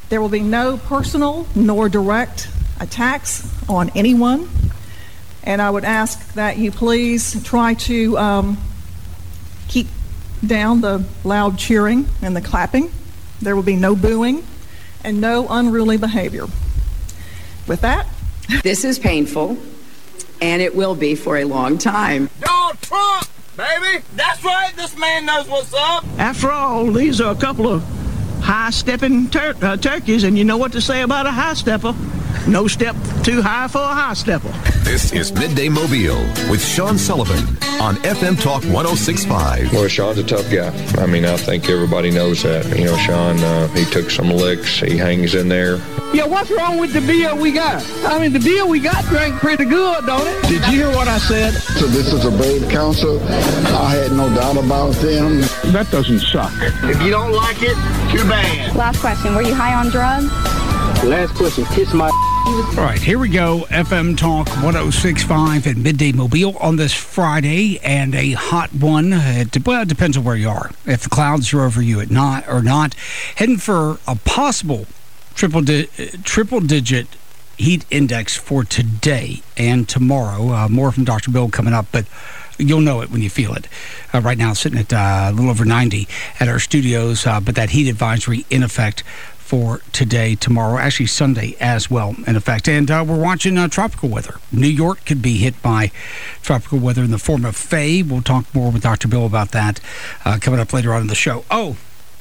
There will be no personal nor direct attacks on anyone. And I would ask that you please try to keep down the loud cheering and the clapping. There will be no booing and no unruly behavior. With that, this is painful, and it will be for a long time. Donald Trump, baby! That's right, this man knows what's up. After all, these are a couple of high-stepping turkeys, and you know what to say about a high-stepper. No step too high for a high-stepper. This is Midday Mobile with Sean Sullivan on FM Talk 106.5. Well, Sean's a tough guy. I mean, I think everybody knows that. You know, Sean, he took some licks. He hangs in there. Yeah, what's wrong with the beer we got? I mean, the beer we got drank pretty good, don't it? Did you hear what I said? So this is a brave council. I had no doubt about them. That doesn't suck. If you don't like it, too bad. Last question, were you high on drugs? Last question, kiss my... All right, here we go. FM Talk 106.5 at Midday Mobile on this Friday, and a hot one. It depends on where you are. If the clouds are over you or not. Heading for a possible triple-digit heat index for today and tomorrow. More from Dr. Bill coming up, but you'll know it when you feel it. Right now, sitting at a little over 90 at our studios, but that heat advisory in effect for today, tomorrow, actually Sunday as well, in effect. And we're watching tropical weather. New York could be hit by tropical weather in the form of Faye. We'll talk more with Dr. Bill about that coming up later on in the show. Oh,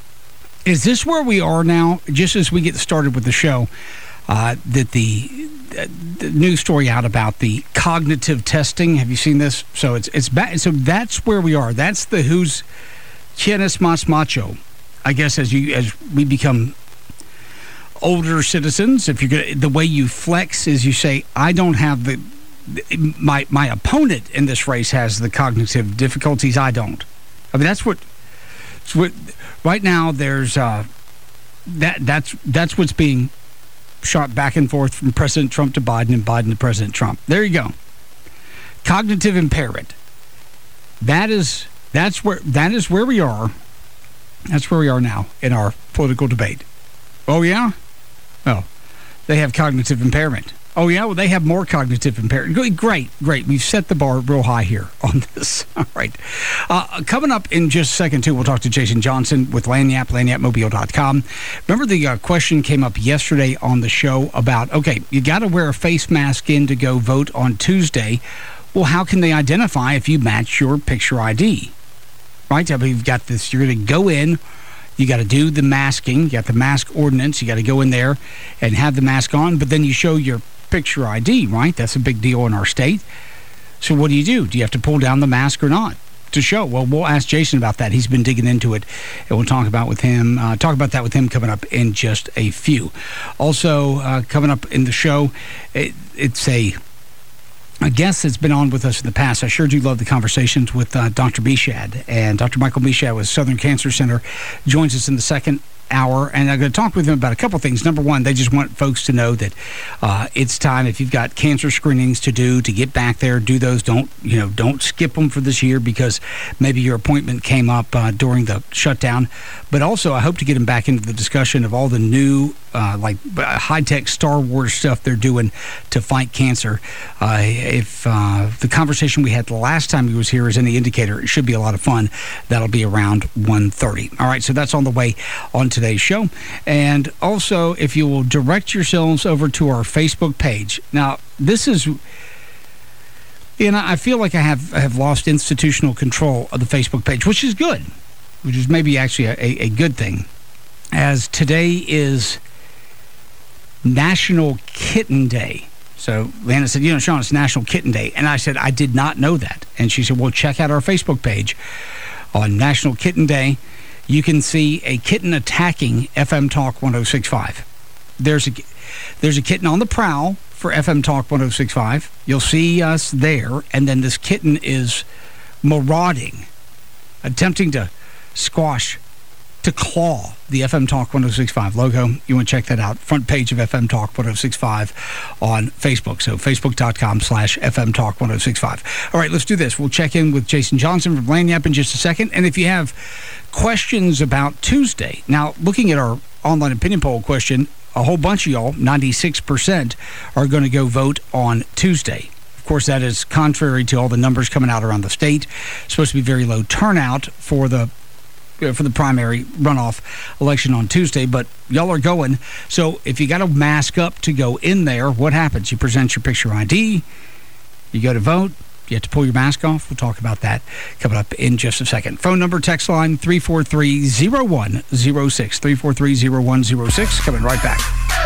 is this where we are now, just as we get started with the show, that the news story out about the cognitive testing? Have you seen this? So it's back. So that's where we are. That's the who's quién es más macho, I guess, as we become older citizens. If you're the way you flex is you say, I don't have my opponent in this race has the cognitive difficulties, I don't. I mean, that's what right now there's that's what's being shot back and forth from President Trump to Biden and Biden to President Trump. There you go. Cognitive impairment. That is where we are. That's where we are now in our political debate. Oh, yeah? Oh, they have cognitive impairment. Oh, yeah? Well, they have more cognitive impairment. Great. We've set the bar real high here on this. All right. Coming up in just a second, too, we'll talk to Jason Johnson with Lagniappe, lagniappemobile.com. Remember the question came up yesterday on the show about, okay, you got to wear a face mask in to go vote on Tuesday. Well, how can they identify if you match your picture ID? Right? I mean, you've got this, you're going to go in. You got to do the masking. You got the mask ordinance. You got to go in there and have the mask on, but then you show your picture ID, right? That's a big deal in our state. So what do? Do you have to pull down the mask or not to show? Well, we'll ask Jason about that. He's been digging into it, and we'll talk about that with him coming up in just a few. Also, coming up in the show, it's a guest that's been on with us in the past. I sure do love the conversations with Dr. Beshad. And Dr. Michael Beshad with Southern Cancer Center joins us in the second hour, and I'm going to talk with him about a couple things. Number one, they just want folks to know that it's time, if you've got cancer screenings to do, to get back there, do those. Don't skip them for this year because maybe your appointment came up during the shutdown. But also, I hope to get him back into the discussion of all the new high-tech Star Wars stuff they're doing to fight cancer. If the conversation we had the last time he was here is any indicator, it should be a lot of fun. That'll be around 1:30. All right, so that's on the way on today's show. And also, if you will direct yourselves over to our Facebook page. Now, this is... I feel like I have lost institutional control of the Facebook page, which is good, which is maybe actually a good thing, as today is National Kitten Day. So Lana said, Sean, it's National Kitten Day. And I said, I did not know that. And she said, well, check out our Facebook page on National Kitten Day. You can see a kitten attacking FM Talk 106.5. There's a kitten on the prowl for FM Talk 106.5. You'll see us there, and then this kitten is marauding, attempting to to claw the FM Talk 1065 logo. You want to check that out. Front page of FM Talk 1065 on Facebook. So facebook.com/FM Talk 1065. All right, let's do this. We'll check in with Jason Johnson from Lagniappe in just a second. And if you have questions about Tuesday, now looking at our online opinion poll question, a whole bunch of y'all, 96%, are going to go vote on Tuesday. Of course, that is contrary to all the numbers coming out around the state. It's supposed to be very low turnout for the primary runoff election on Tuesday, but y'all are going. So if you got to mask up to go in there, what happens? You present your picture ID, you go to vote, you have to pull your mask off. We'll talk about that coming up in just a second. Phone number, text line, 343-0106. 343-0106. Coming right back.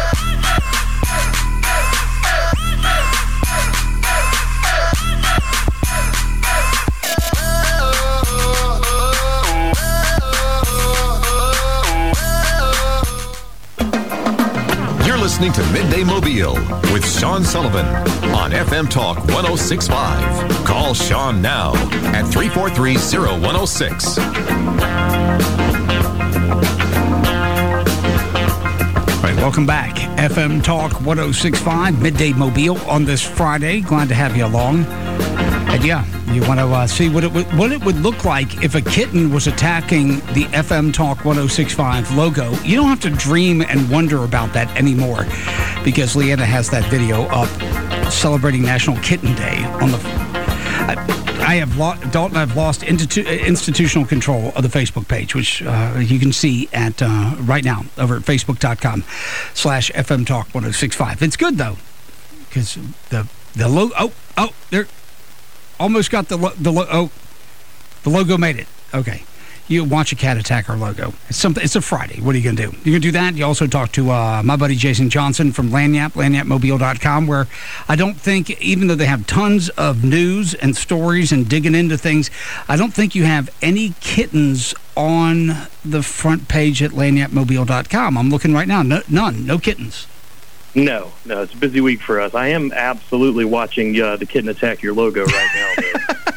Listening to Midday Mobile with Sean Sullivan on FM Talk 1065. Call Sean now at 343-0106. All right, welcome back. FM Talk 1065, Midday Mobile on this Friday. Glad to have you along. And yeah, you want to see what it would look like if a kitten was attacking the FM Talk 1065 logo. You don't have to dream and wonder about that anymore, because Leanna has that video up celebrating National Kitten Day on the. Dalton and I've lost institutional control of the Facebook page, which you can see at right now over at facebook.com/FM Talk 1065. It's good though, because the logo. Oh, there. Almost got the logo made it. Okay. You watch a cat attack our logo. It's a Friday. What are you going to do? You're going to do that. You also talk to my buddy Jason Johnson from Lagniappe, lagniappemobile.com, where I don't think, even though they have tons of news and stories and digging into things, I don't think you have any kittens on the front page at lagniappemobile.com. I'm looking right now. None. No kittens. No, it's a busy week for us. I am absolutely watching the kitten attack your logo right now, though.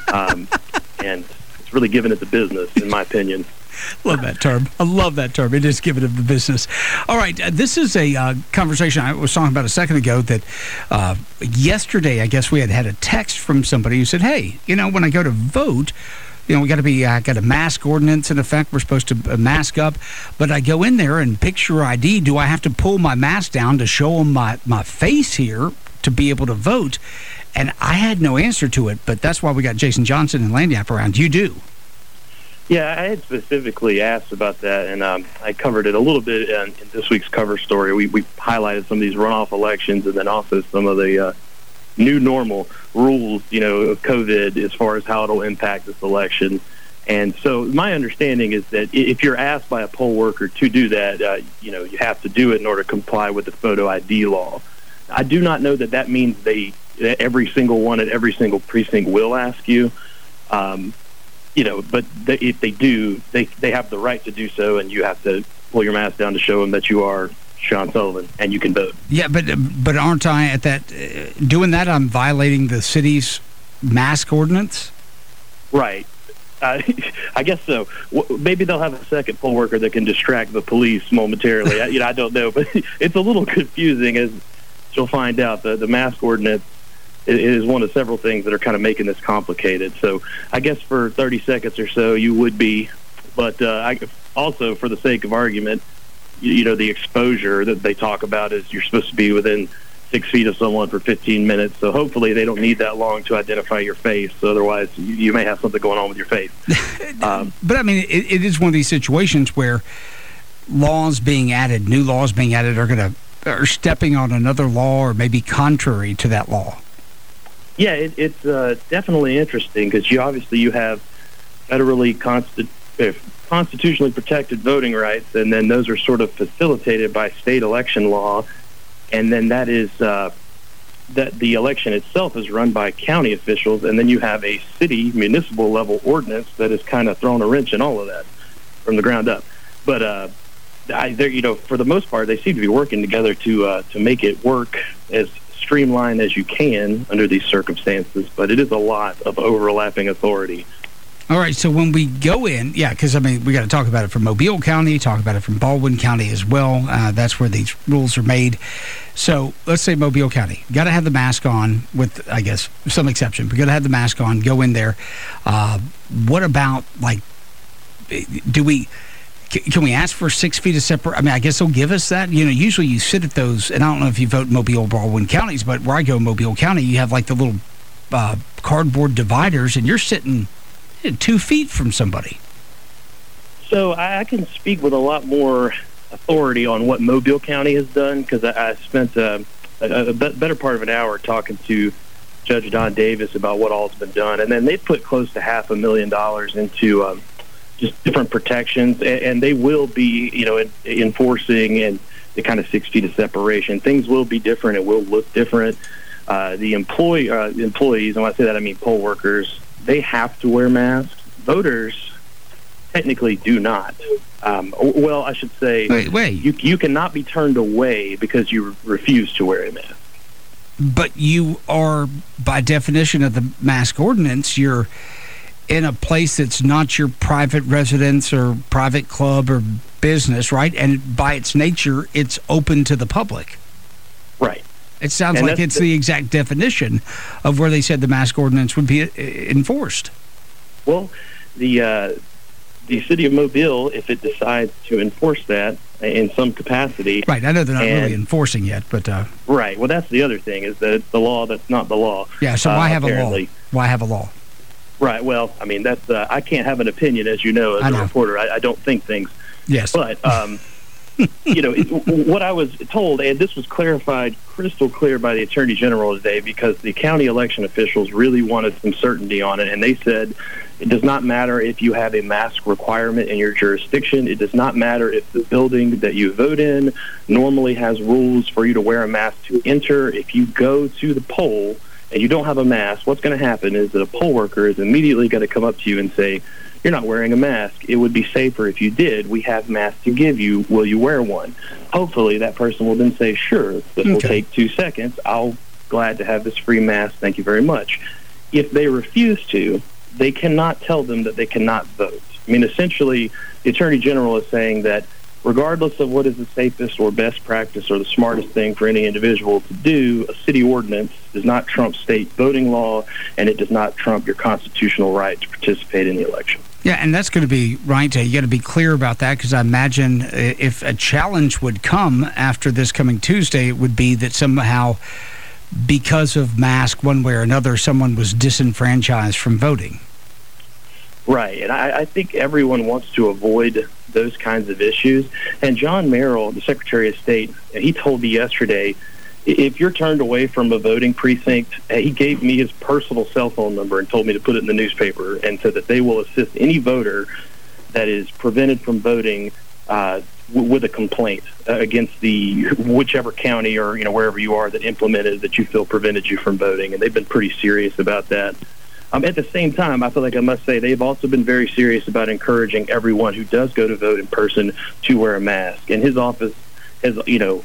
And it's really giving it the business, in my opinion. Love that term. I love that term. It is giving it the business. All right, this is a conversation I was talking about a second ago that yesterday, I guess we had a text from somebody who said, hey, when I go to vote, we got to be got a mask ordinance in effect. We're supposed to mask up, but I go in there and picture ID. Do I have to pull my mask down to show them my face here to be able to vote? And I had no answer to it, but that's why we got Jason Johnson and Lagniappe around. You do. Yeah, I had specifically asked about that, and I covered it a little bit in this week's cover story. We highlighted some of these runoff elections, and then also some of the new normal rules, of COVID as far as how it'll impact this election. And so my understanding is that if you're asked by a poll worker to do that, you have to do it in order to comply with the photo ID law. I do not know that means every single one at every single precinct will ask you, but if they do, they have the right to do so, and you have to pull your mask down to show them that you are Sean Sullivan, and you can vote. Yeah, but aren't I at that doing that? I'm violating the city's mask ordinance. Right. I guess so. Maybe they'll have a second poll worker that can distract the police momentarily. I don't know, but it's a little confusing, as you'll find out. The mask ordinance is one of several things that are kind of making this complicated. So I guess for 30 seconds or so you would be, but also for the sake of argument, the exposure that they talk about is you're supposed to be within 6 feet of someone for 15 minutes. So hopefully they don't need that long to identify your face. So otherwise you may have something going on with your face. But I mean, it is one of these situations where new laws being added are stepping on another law or maybe contrary to that law. Yeah, it's definitely interesting because you have federally constitutionally protected voting rights, and then those are sort of facilitated by state election law, and then that is that the election itself is run by county officials, and then you have a city municipal level ordinance that has kind of thrown a wrench in all of that from the ground up. But for the most part, they seem to be working together to make it work as streamlined as you can under these circumstances, but it is a lot of overlapping authority. All right, so when we go in, because, we got to talk about it from Mobile County, talk about it from Baldwin County as well. That's where these rules are made. So let's say Mobile County. Got to have the mask on with, I guess, some exception. We got to have the mask on, go in there. What about, can we ask for 6 feet of separation? I guess they'll give us that. Usually you sit at those, and I don't know if you vote Mobile or Baldwin counties, but where I go, Mobile County, you have the little cardboard dividers, and you're sitting 2 feet from somebody. So I can speak with a lot more authority on what Mobile County has done, because I spent a better part of an hour talking to Judge Don Davis about what all's been done, and then they put close to $500,000 into just different protections, and they will be, enforcing and the kind of 6 feet of separation. Things will be different. It will look different. The employees, and when I say that, I mean poll workers, they have to wear masks. Voters technically do not. Well, I should say, wait. You cannot be turned away because you refuse to wear a mask. But you are, by definition of the mask ordinance, you're in a place that's not your private residence or private club or business, right? And by its nature, it's open to the public. Right. It sounds like it's the exact definition of where they said the mask ordinance would be enforced. Well, the city of Mobile, if it decides to enforce that in some capacity... Right, I know they're not really enforcing yet, but... Right, well, that's the other thing, is that it's the law that's not the law. Yeah, so why have a law? Why have a law? Right, well, that's... I can't have an opinion, as you know, as a reporter. I don't think things. Yes. But... what I was told, and this was clarified crystal clear by the Attorney General today, because the county election officials really wanted some certainty on it, and they said it does not matter if you have a mask requirement in your jurisdiction. It does not matter if the building that you vote in normally has rules for you to wear a mask to enter. If you go to the poll and you don't have a mask, what's going to happen is that a poll worker is immediately going to come up to you and say, "You're not wearing a mask. It would be safer if you did. We have masks to give you. Will you wear one?" Hopefully that person will then say, "Sure, this will take 2 seconds. I'll glad to have this free mask. Thank you very much." If they refuse to, they cannot tell them that they cannot vote. Essentially, the Attorney General is saying that regardless of what is the safest or best practice or the smartest thing for any individual to do, a city ordinance does not trump state voting law, and it does not trump your constitutional right to participate in the election. Yeah, and that's going to be right. You got to be clear about that, because I imagine if a challenge would come after this coming Tuesday, it would be that somehow, because of mask one way or another, someone was disenfranchised from voting. Right, and I think everyone wants to avoid those kinds of issues. And John Merrill, the Secretary of State, he told me yesterday, if you're turned away from a voting precinct, he gave me his personal cell phone number and told me to put it in the newspaper, and said that they will assist any voter that is prevented from voting with a complaint against the whichever county or wherever you are that implemented that you feel prevented you from voting. And they've been pretty serious about that. At the same time, I feel like I must say they've also been very serious about encouraging everyone who does go to vote in person to wear a mask. And his office has,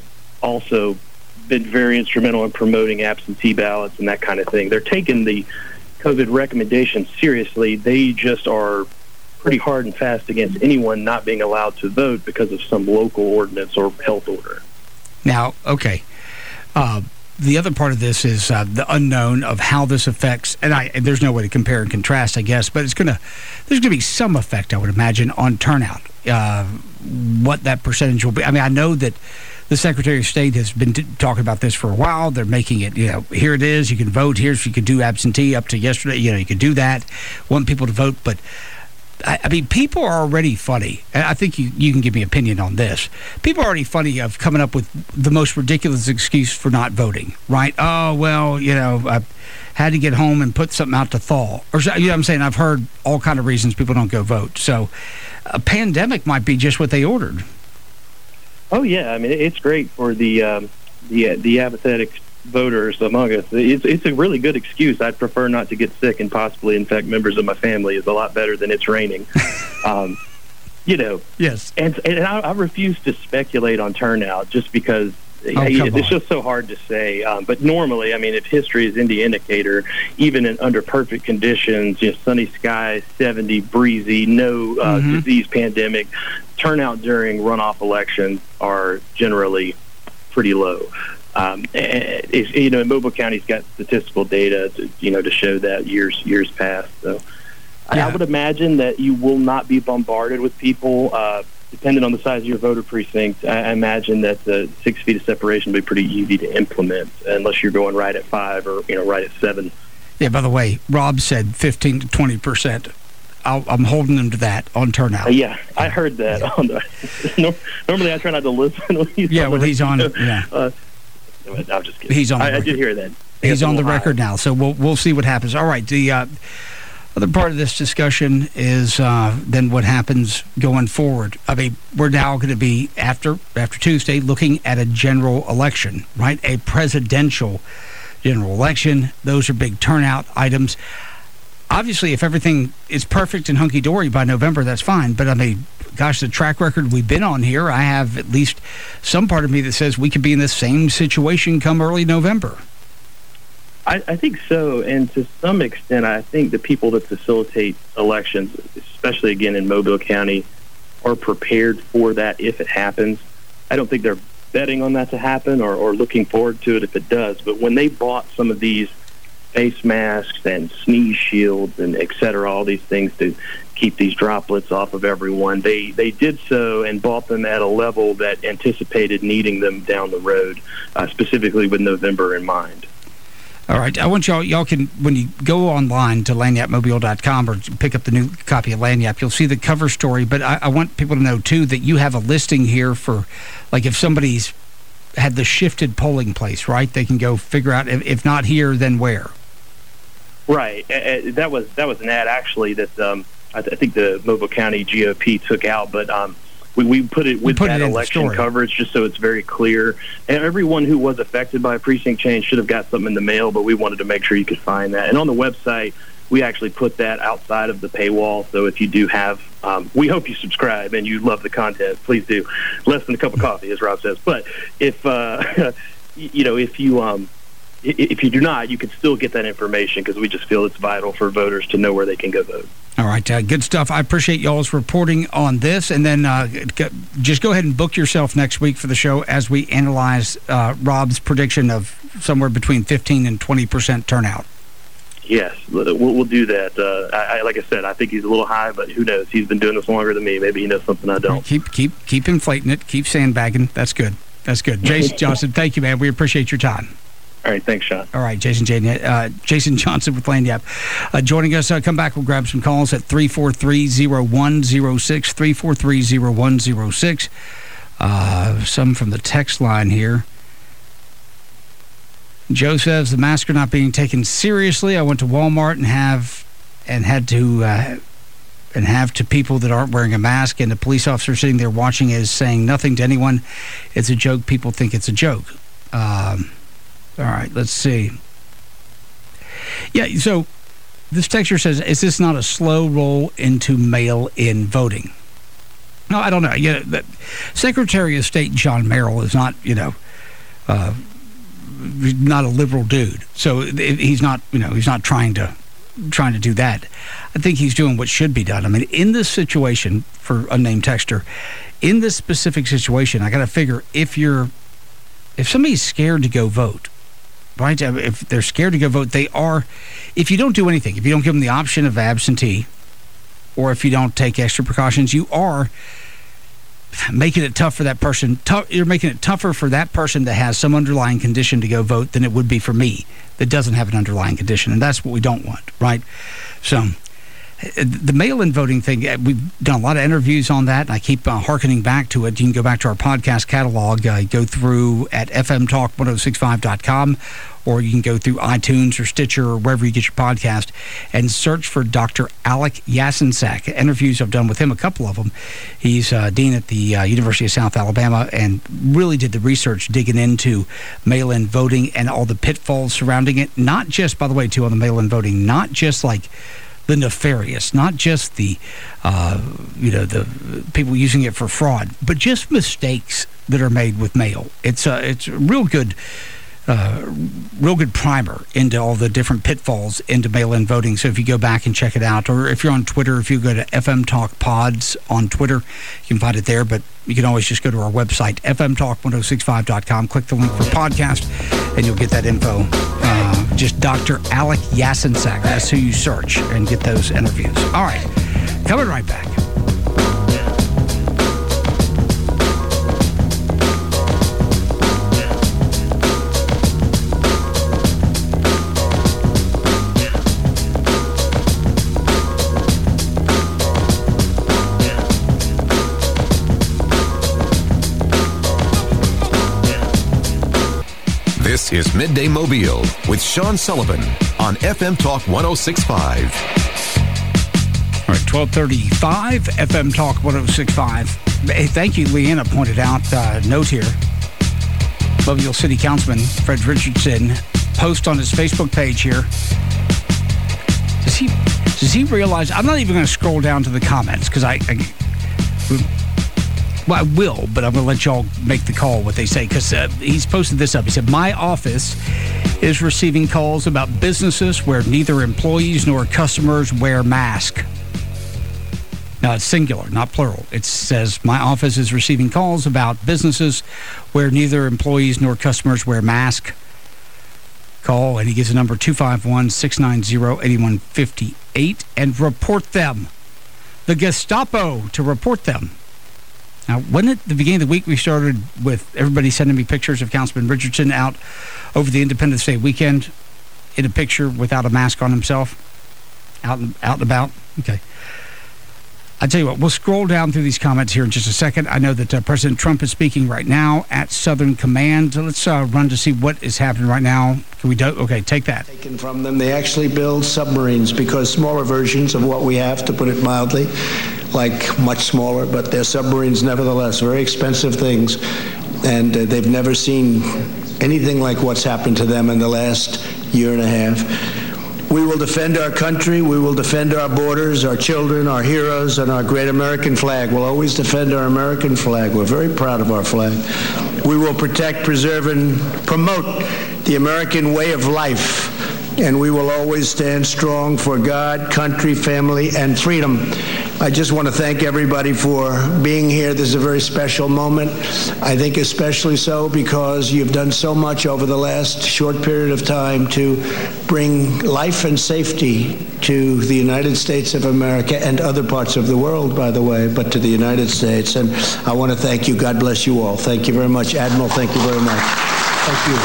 also been very instrumental in promoting absentee ballots and that kind of thing. They're taking the COVID recommendations seriously. They just are pretty hard and fast against anyone not being allowed to vote because of some local ordinance or health order. Now, okay. The other part of this is the unknown of how this affects, and there's no way to compare and contrast, I guess, but there's going to be some effect, I would imagine, on turnout. What that percentage will be. I know that the Secretary of State has been talking about this for a while. They're making it, here it is, you can vote, here's, you could do absentee up to yesterday, you could do that, want people to vote, but people are already funny. And I think you can give me an opinion on this. People are already funny of coming up with the most ridiculous excuse for not voting, right? Oh, well, I had to get home and put something out to thaw. Or, what I'm saying? I've heard all kind of reasons people don't go vote. So a pandemic might be just what they ordered. Oh, yeah. It's great for the apathetic voters among us. It's a really good excuse. I'd prefer not to get sick and possibly infect members of my family. Is a lot better than it's raining. Yes. And I refuse to speculate on turnout just because It's just so hard to say. But normally, I mean, if history is any indicator, even under perfect conditions, sunny skies, 70, breezy, no disease pandemic, turnout during runoff elections are generally pretty low. Mobile County's got statistical data to show that years past. So I would imagine that you will not be bombarded with people. Depending on the size of your voter precinct, I imagine that the 6 feet of separation will be pretty easy to implement, unless you're going right at 5 or right at 7. Yeah. By the way, Rob said 15 to 20%. I'm holding him to that on turnout. Yeah, I heard that. Yeah. Normally, I try not to listen. When he's on it. Yeah. I'm just kidding. He's on. I did hear that. He's on the record now, so we'll see what happens. All right. The other part of this discussion is then what happens going forward. I mean, we're now going to be after Tuesday looking at a general election, right? A presidential general election. Those are big turnout items. Obviously, if everything is perfect and hunky-dory by November, that's fine. But, I mean, gosh, the track record we've been on here, I have at least some part of me that says we could be in the same situation come early November. I think so. And to some extent, I think the people that facilitate elections, especially, again, in Mobile County, are prepared for that if it happens. I don't think they're betting on that to happen or looking forward to it if it does. But when they bought some of these face masks and sneeze shields and et cetera, all these things to keep these droplets off of everyone, they did so and bought them at a level that anticipated needing them down the road, specifically with November in mind. All right. I want y'all can, when you go online to lagniappmobile.com or pick up the new copy of Lagniappe, you'll see the cover story. But I want people to know, too, that you have a listing here for, like, if somebody's had the shifted polling place, right? They can go figure out, if not here, then where. Right. That was an ad, actually, that I think the Mobile County GOP took out, but we put it with that election coverage just so it's very clear. And everyone who was affected by a precinct change should have got something in the mail, but we wanted to make sure you could find that. And on the website, we actually put that outside of the paywall, so if you do have, we hope you subscribe and you love the content, please do. Less than a cup of coffee, as Rob says. But if if you do not, you can still get that information because we just feel it's vital for voters to know where they can go vote. All right. Good stuff. I appreciate y'all's reporting on this. And then just go ahead and book yourself next week for the show as we analyze Rob's prediction of somewhere between 15 and 20% turnout. Yes, we'll do that. Like I said, I think he's a little high, but who knows? He's been doing this longer than me. Maybe he knows something I don't. Keep inflating it. Keep sandbagging. That's good. Jason Johnson, thank you, man. We appreciate your time. All right, thanks, Sean. All right, Jason Johnson with Lagniappe joining us. Come back, we'll grab some calls at 343-0106, 343-0106. Some from the text line here. Joe says, the masks are not being taken seriously. I went to Walmart and have to people that aren't wearing a mask, and the police officer sitting there watching is saying nothing to anyone. It's a joke. People think it's a joke. All right, let's see. Yeah, so this texter says, is this not a slow roll into mail-in voting? No, I don't know. The Secretary of State John Merrill is not, not a liberal dude. So he's not trying to do that. I think he's doing what should be done. I mean, in this situation, for unnamed texter, in this specific situation, I got to figure if somebody's scared to go vote, right? If they're scared to go vote, if you don't do anything, if you don't give them the option of absentee, or if you don't take extra precautions, you are making it tough for that person. You're making it tougher for that person that has some underlying condition to go vote than it would be for me that doesn't have an underlying condition, and that's what we don't want, right? So the mail-in voting thing, we've done a lot of interviews on that, and I keep hearkening back to it. You can go back to our podcast catalog, go through at fmtalk1065.com, or you can go through iTunes or Stitcher or wherever you get your podcast and search for Dr. Alec Yasinsak. Interviews I've done with him, a couple of them. He's dean at the University of South Alabama and really did the research digging into mail-in voting and all the pitfalls surrounding it. Not just, by the way, too, on the mail-in voting, not just like the nefarious, not just the the people using it for fraud, but just mistakes that are made with mail. It's a real good primer into all the different pitfalls into mail-in voting. So if you go back and check it out, or if you're on Twitter, if you go to FM Talk Pods on Twitter, you can find it there. But you can always just go to our website, fmtalk1065.com, click the link for podcast, and you'll get that info. Just Dr. Alec Yasinsak, that's who you search, and get those interviews. All right, coming right back. This is Midday Mobile with Sean Sullivan on FM Talk 106.5. All right, 12:35, FM Talk 106.5. Hey, thank you, Leanna pointed out, note here. Mobile City Councilman Fred Richardson post on his Facebook page here. Does he realize, I'm not even going to scroll down to the comments because I will, but I'm going to let y'all make the call what they say, because he's posted this up. He said, my office is receiving calls about businesses where neither employees nor customers wear masks. Now, it's singular, not plural. It says, my office is receiving calls about businesses where neither employees nor customers wear masks. Call, and he gives a number 251-690-8158, and report them. The Gestapo to report them. Now, wasn't it the beginning of the week we started with everybody sending me pictures of Councilman Richardson out over the Independence Day weekend in a picture without a mask on himself? Out and about? Okay. I tell you what, we'll scroll down through these comments here in just a second. I know that President Trump is speaking right now at Southern Command. Let's run to see what is happening right now. Can we do? Okay, take that. Taken from them. They actually build submarines, because smaller versions of what we have, to put it mildly, like much smaller, but they're submarines nevertheless, very expensive things. And they've never seen anything like what's happened to them in the last year and a half. We will defend our country. We will defend our borders, our children, our heroes, and our great American flag. We'll always defend our American flag. We're very proud of our flag. We will protect, preserve, and promote the American way of life. And we will always stand strong for God, country, family, and freedom. I just want to thank everybody for being here. This is a very special moment. I think especially so because you've done so much over the last short period of time to bring life and safety to the United States of America and other parts of the world, by the way, but to the United States. And I want to thank you. God bless you all. Thank you very much. Admiral, thank you very much. Thank you.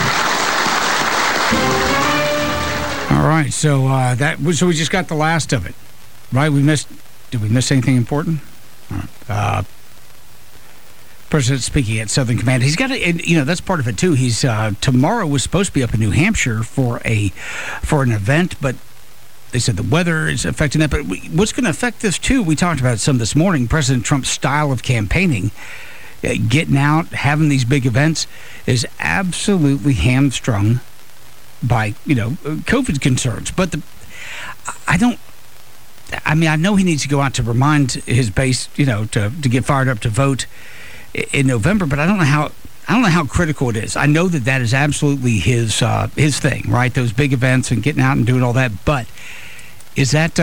All right, so we just got the last of it, right? Did we miss anything important? All right. President speaking at Southern Command. He's got that's part of it too. He's tomorrow was supposed to be up in New Hampshire for an event, but they said the weather is affecting that. But what's going to affect this too? We talked about it some this morning. President Trump's style of campaigning, getting out, having these big events, is absolutely hamstrung by COVID concerns. But I know he needs to go out to remind his base, to get fired up to vote in November. But I don't know how critical it is. I know that is absolutely his thing, right? Those big events and getting out and doing all that. But is that?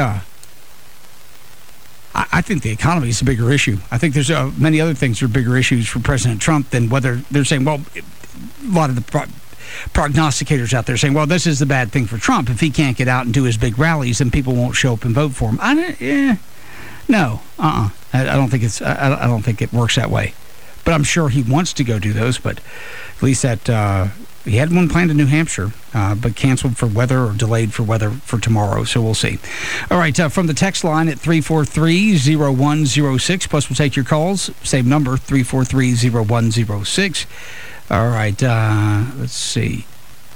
I think the economy is a bigger issue. I think there's many other things that are bigger issues for President Trump than whether they're saying, well, a lot of the prognosticators out there saying, well, this is the bad thing for Trump. If he can't get out and do his big rallies, then people won't show up and vote for him. I don't think it works that way. But I'm sure he wants to go do those. But at least that he had one planned in New Hampshire, but canceled for weather or delayed for weather for tomorrow. So we'll see. All right, from the text line at 343-0106. Plus, we'll take your calls. Same number, 343-0106. All right, let's see.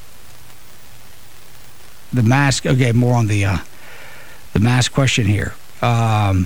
The mask, okay, more on the mask question here. I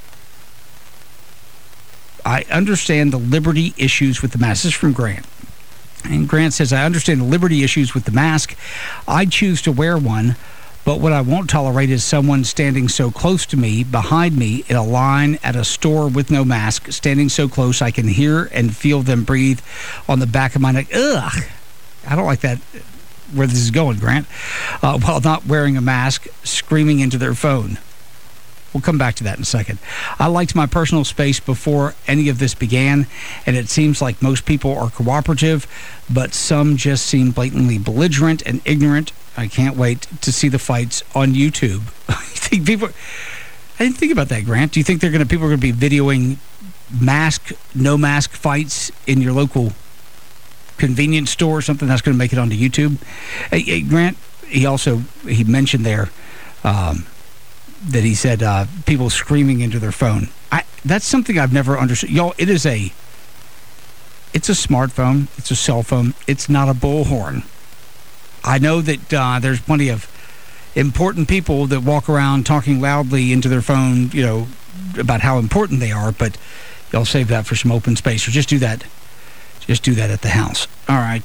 understand the liberty issues with the mask. This is from Grant. And Grant says, I understand the liberty issues with the mask. I choose to wear one, But what I won't tolerate is someone standing so close to me, behind me, in a line at a store with no mask, standing so close I can hear and feel them breathe on the back of my neck. Ugh! I don't like that, where this is going, Grant. While not wearing a mask, screaming into their phone. We'll come back to that in a second. I liked my personal space before any of this began, and it seems like most people are cooperative, but some just seem blatantly belligerent and ignorant. I can't wait to see the fights on YouTube. I didn't think about that, Grant. Do you think people are going to be videoing no mask fights in your local convenience store or something that's going to make it onto YouTube? Hey, Grant, he mentioned there that he said people screaming into their phone. That's something I've never understood. Y'all, it's a smartphone. It's a cell phone. It's not a bullhorn. I know that there's plenty of important people that walk around talking loudly into their phone, about how important they are, but y'all save that for some open space, or just do that. Just do that at the house. All right.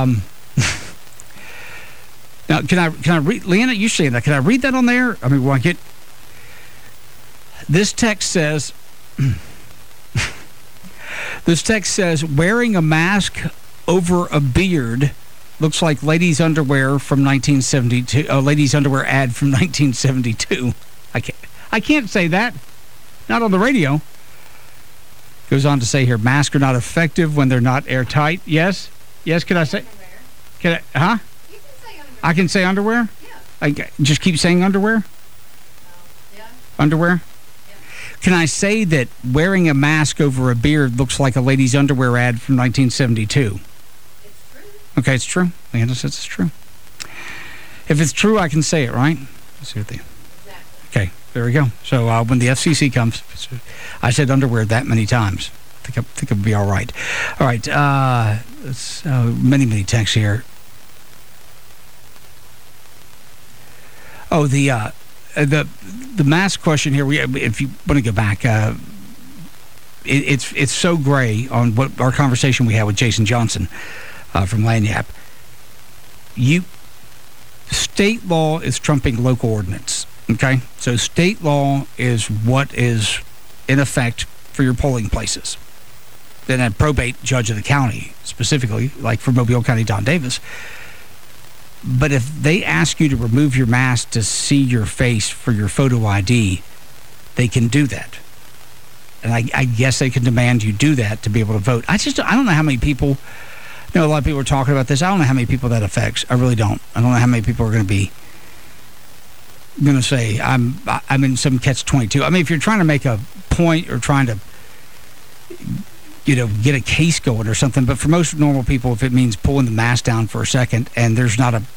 Now, can I read, Leanna, you saying that? Can I read that on there? I mean, will I get... This text says, wearing a mask over a beard looks like ladies' underwear from 1972. Ladies' underwear ad from 1972. I can't say that. Not on the radio. Goes on to say here, masks are not effective when they're not airtight. Yes? Yes, can I say? Can I? Huh? You can say underwear. I can say underwear? Yeah. I just keep saying underwear? Yeah. Underwear? Can I say that wearing a mask over a beard looks like a lady's underwear ad from 1972? It's true. Okay, it's true. Leanna says it's true. If it's true, I can say it, right? Let's see what they... Exactly. Okay, there we go. So when the FCC comes, I said underwear that many times. I think it'll be all right. All right, many texts here. Oh, the mask question here, if you want to go back, it's so gray on what our conversation we had with Jason Johnson from Lagniappe. State law is trumping local ordinance, okay? So state law is what is in effect for your polling places. Then a probate judge of the county, specifically, like for Mobile County, Don Davis. But if they ask you to remove your mask to see your face for your photo ID, they can do that. And I guess they can demand you do that to be able to vote. I don't know how many people, a lot of people are talking about this. I don't know how many people that affects. I really don't. I don't know how many people are going to say, I'm in some catch-22. I mean, if you're trying to make a point or trying to, get a case going or something. But for most normal people, if it means pulling the mask down for a second and there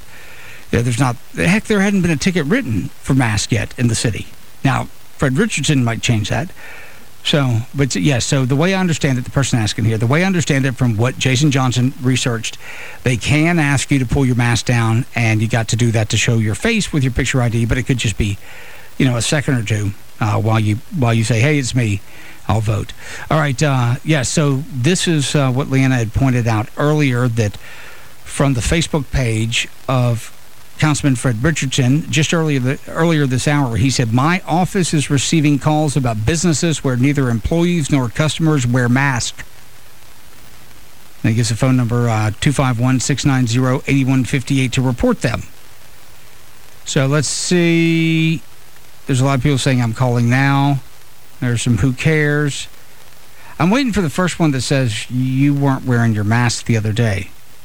hadn't been a ticket written for mask yet in the city. Now, Fred Richardson might change that. So the way I understand it, the person asking here, the way I understand it from what Jason Johnson researched, they can ask you to pull your mask down, and you got to do that to show your face with your picture ID, but it could just be, a second or two while you say, hey, it's me, I'll vote. All right, so this is what Leanna had pointed out earlier, that from the Facebook page of Councilman Fred Richardson, just earlier this hour, he said, my office is receiving calls about businesses where neither employees nor customers wear masks. And he gives a phone number, 251-690-8158, to report them. So let's see. There's a lot of people saying, I'm calling now. There's some who cares. I'm waiting for the first one that says you weren't wearing your mask the other day.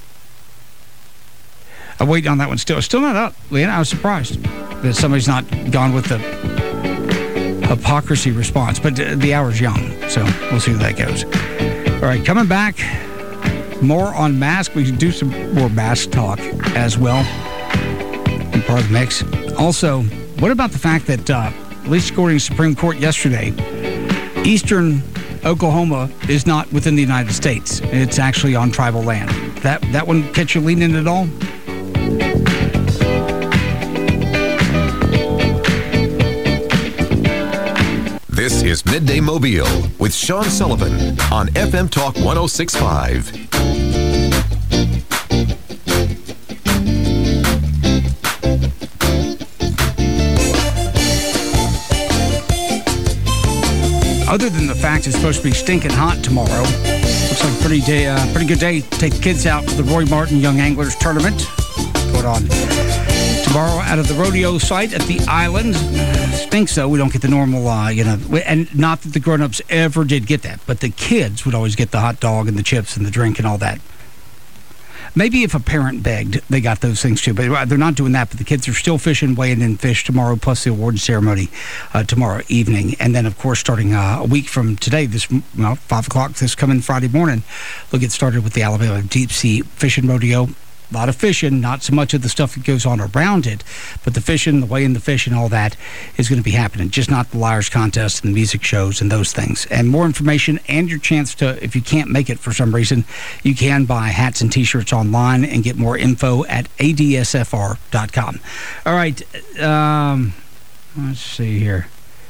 I'm waiting on that one still. It's still not up, Leanna. I was surprised that somebody's not gone with the hypocrisy response. But the hour's young, so we'll see how that goes. All right, coming back, more on masks. We can do some more mask talk as well in part of the mix. Also, what about the fact that, at least according to Supreme Court yesterday, eastern Oklahoma is not within the United States. It's actually on tribal land. That one catch you leaning at all? This is Midday Mobile with Sean Sullivan on FM Talk 106.5. fact, it's supposed to be stinking hot tomorrow. Looks like a pretty good day to take the kids out for the Roy Martin Young Anglers Tournament. Going on tomorrow out of the rodeo site at the Island. Stinks, though. We don't get the normal, and not that the grown-ups ever did get that, but the kids would always get the hot dog and the chips and the drink and all that. Maybe if a parent begged, they got those things too. But they're not doing that. But the kids are still fishing, weighing in fish tomorrow, plus the award ceremony tomorrow evening. And then, of course, starting a week from today, 5 o'clock this coming Friday morning, they'll get started with the Alabama Deep Sea Fishing Rodeo. A lot of fishing, not so much of the stuff that goes on around it, but the fishing, the weighing the fish and all that is going to be happening. Just not the Liars Contest and the music shows and those things. And more information and your chance to, if you can't make it for some reason, you can buy hats and T-shirts online and get more info at adsfr.com. All right, let's see here.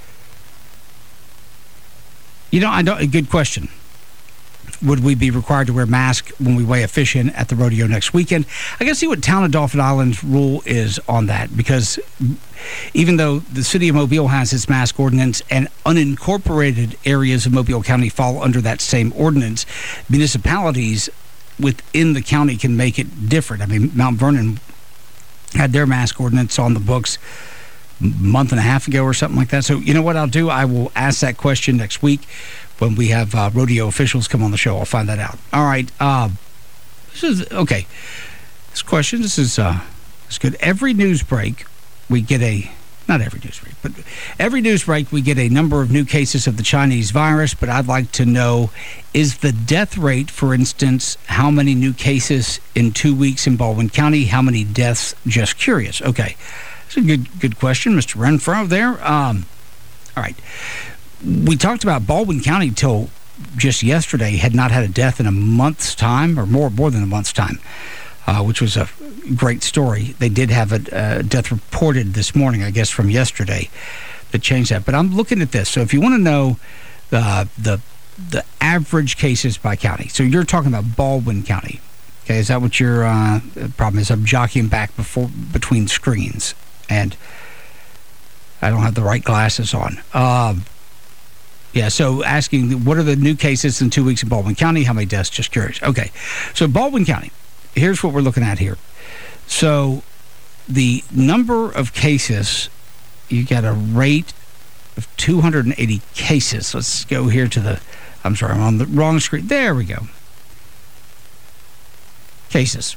A good question. Would we be required to wear masks when we weigh a fish in at the rodeo next weekend? I got to see what Town of Dauphin Island's rule is on that, because even though the city of Mobile has its mask ordinance and unincorporated areas of Mobile County fall under that same ordinance, municipalities within the county can make it different. I mean, Mount Vernon had their mask ordinance on the books a month and a half ago or something like that. So you know what I'll do? I will ask that question next week when we have rodeo officials come on the show. I'll find that out. All right. This question, this is good. Every news break, we get not every news break, but every news break, we get a number of new cases of the Chinese virus, but I'd like to know, is the death rate, for instance, how many new cases in 2 weeks in Baldwin County? How many deaths? Just curious. Okay. That's a good question, Mr. Renfro there. All right. We talked about Baldwin County till just yesterday had not had a death in a month's time, or more than a month's time, which was a great story. They did have a death reported this morning, I guess, from yesterday that changed that. But I'm looking at this. So if you want to know the average cases by county, so you're talking about Baldwin County. Okay, is that what your problem is? I'm jockeying back between screens, and I don't have the right glasses on. Yeah, so asking, what are the new cases in 2 weeks in Baldwin County? How many deaths? Just curious. Okay, so Baldwin County, here's what we're looking at here. So the number of cases, you got a rate of 280 cases. Let's go here to I'm on the wrong screen. There we go. Cases,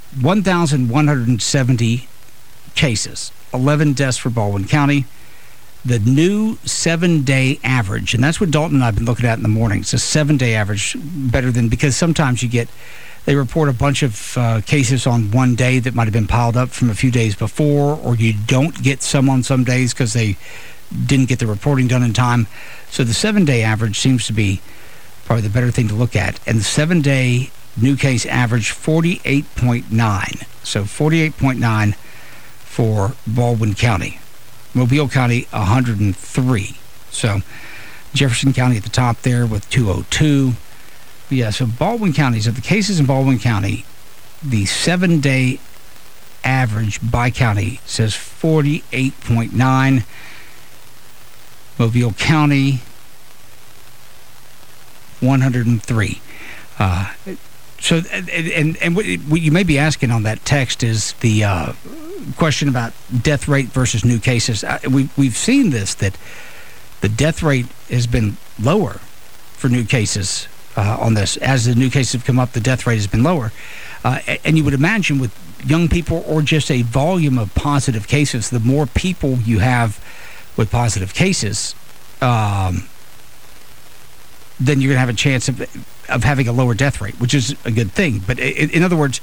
1,170 cases, 11 deaths for Baldwin County. The new 7-day average, and that's what Dalton and I have been looking at in the morning. It's a 7-day average, better than, because sometimes they report a bunch of cases on one day that might have been piled up from a few days before, or you don't get some on some days because they didn't get the reporting done in time. So the 7-day average seems to be probably the better thing to look at. And the 7-day new case average, 48.9. So 48.9 for Baldwin County. Mobile County, 103. So Jefferson County at the top there with 202. Yeah, so Baldwin County, so the cases in Baldwin County, the 7-day average by county says 48.9. Mobile County, 103. So, and what you may be asking on that text is the question about death rate versus new cases. We've seen this, that the death rate has been lower for new cases on this. As the new cases have come up, the death rate has been lower. And you would imagine with young people or just a volume of positive cases, the more people you have with positive cases, then you're going to have a chance of having a lower death rate, which is a good thing. But in other words,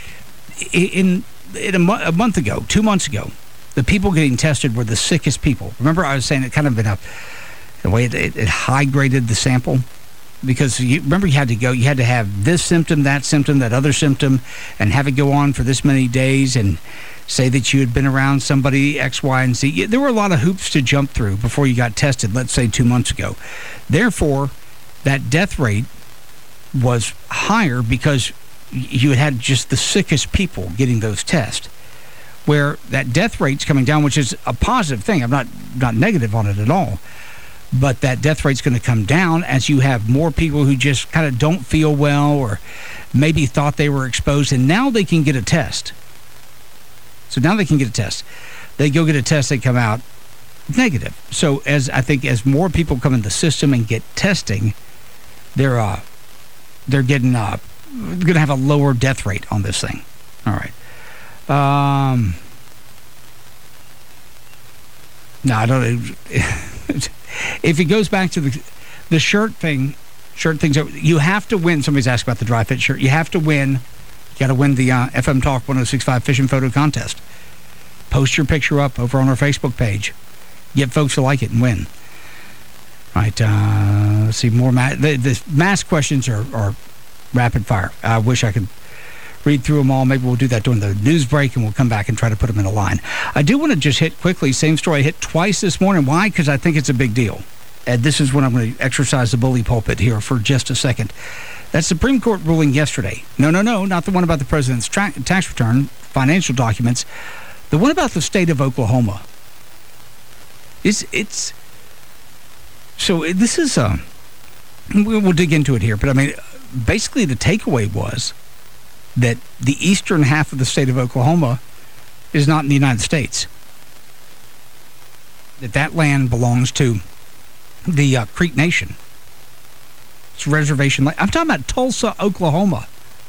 a month ago, 2 months ago, the people getting tested were the sickest people. Remember, I was saying it kind of in a way it high graded the sample, because you had to have this symptom, that other symptom, and have it go on for this many days, and say that you had been around somebody X, Y, and Z. There were a lot of hoops to jump through before you got tested, let's say 2 months ago. Therefore, that death rate was higher because you had just the sickest people getting those tests, where that death rate's coming down, which is a positive thing. I'm not negative on it at all. But that death rate's going to come down as you have more people who just kind of don't feel well or maybe thought they were exposed, and now they can get a test. So now they can get a test. They go get a test, they come out negative. So as more people come in the system and get testing, they're getting going to have a lower death rate on this thing. All right. No, I don't. If it goes back to the shirt things, you have to win. Somebody's asked about the dry fit shirt. You have to win. You got to win the FM Talk 106.5 Fishing Photo Contest. Post your picture up over on our Facebook page. Get folks to like it and win. All right. Let's see more. The mask questions are rapid fire. I wish I could read through them all. Maybe we'll do that during the news break, and we'll come back and try to put them in a line. I do want to just hit quickly, same story I hit twice this morning. Why? Because I think it's a big deal. And this is when I'm going to exercise the bully pulpit here for just a second. That Supreme Court ruling yesterday. No, not the one about the president's tax return, financial documents. The one about the state of Oklahoma. It's so this is we'll dig into it here, but I mean, basically the takeaway was that the eastern half of the state of Oklahoma is not in the United States. That land belongs to the Creek Nation. It's reservation land. I'm talking about Tulsa, Oklahoma.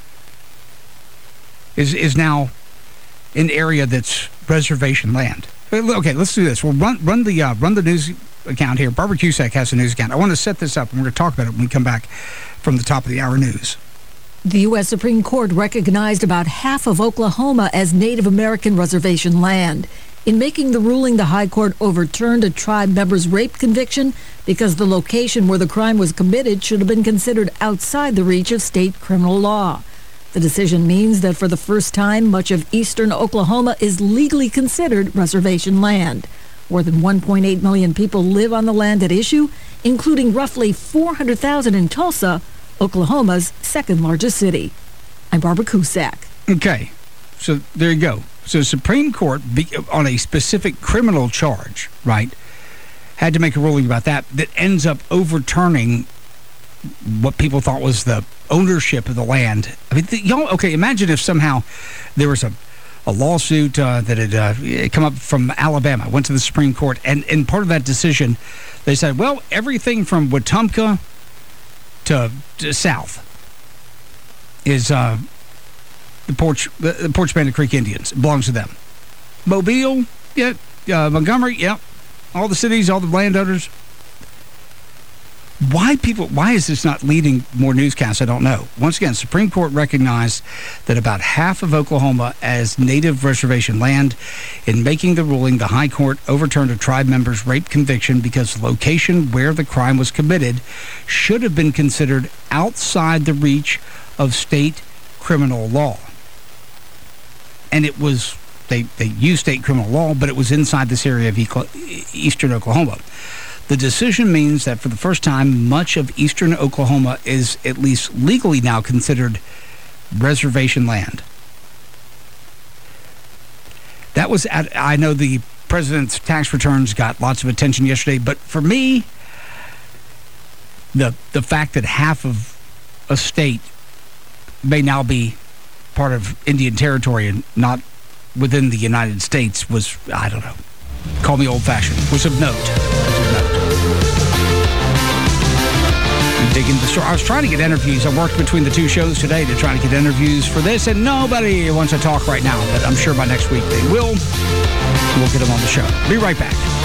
Is now an area that's reservation land. Okay, let's do this. We'll run the news account here. Barbara Cusack has a news account. I want to set this up, and we're going to talk about it when we come back from the top of the hour news. The U.S. Supreme Court recognized about half of Oklahoma as Native American reservation land. In making the ruling, the High Court overturned a tribe member's rape conviction because the location where the crime was committed should have been considered outside the reach of state criminal law. The decision means that for the first time, much of eastern Oklahoma is legally considered reservation land. More than 1.8 million people live on the land at issue, including roughly 400,000 in Tulsa, Oklahoma's second largest city. I'm Barbara Cusack. Okay, so there you go. So the Supreme Court, on a specific criminal charge, right, had to make a ruling about that ends up overturning what people thought was the ownership of the land. I mean, okay, imagine if somehow there was a lawsuit that had come up from Alabama, went to the Supreme Court, and part of that decision, they said, well, everything from Wetumpka to south is the Porch Bandit Creek Indians. It belongs to them. Mobile, yeah. Montgomery, yeah. All the cities, all the landowners. Why is this not leading more newscasts? I don't know. Once again, Supreme Court recognized that about half of Oklahoma as native reservation land. In making the ruling, the High Court overturned a tribe member's rape conviction because the location where the crime was committed should have been considered outside the reach of state criminal law. And it was, they used state criminal law, but it was inside this area of eastern Oklahoma. The decision means that for the first time, much of eastern Oklahoma is at least legally now considered reservation land. That was, I know the president's tax returns got lots of attention yesterday, but for me, the fact that half of a state may now be part of Indian territory and not within the United States was, I don't know, call me old-fashioned, was of note. Digging the story. I was trying to get interviews. I worked between the two shows today to try to get interviews for this, and nobody wants to talk right now, but I'm sure by next week they will. We'll get them on the show. Be right back.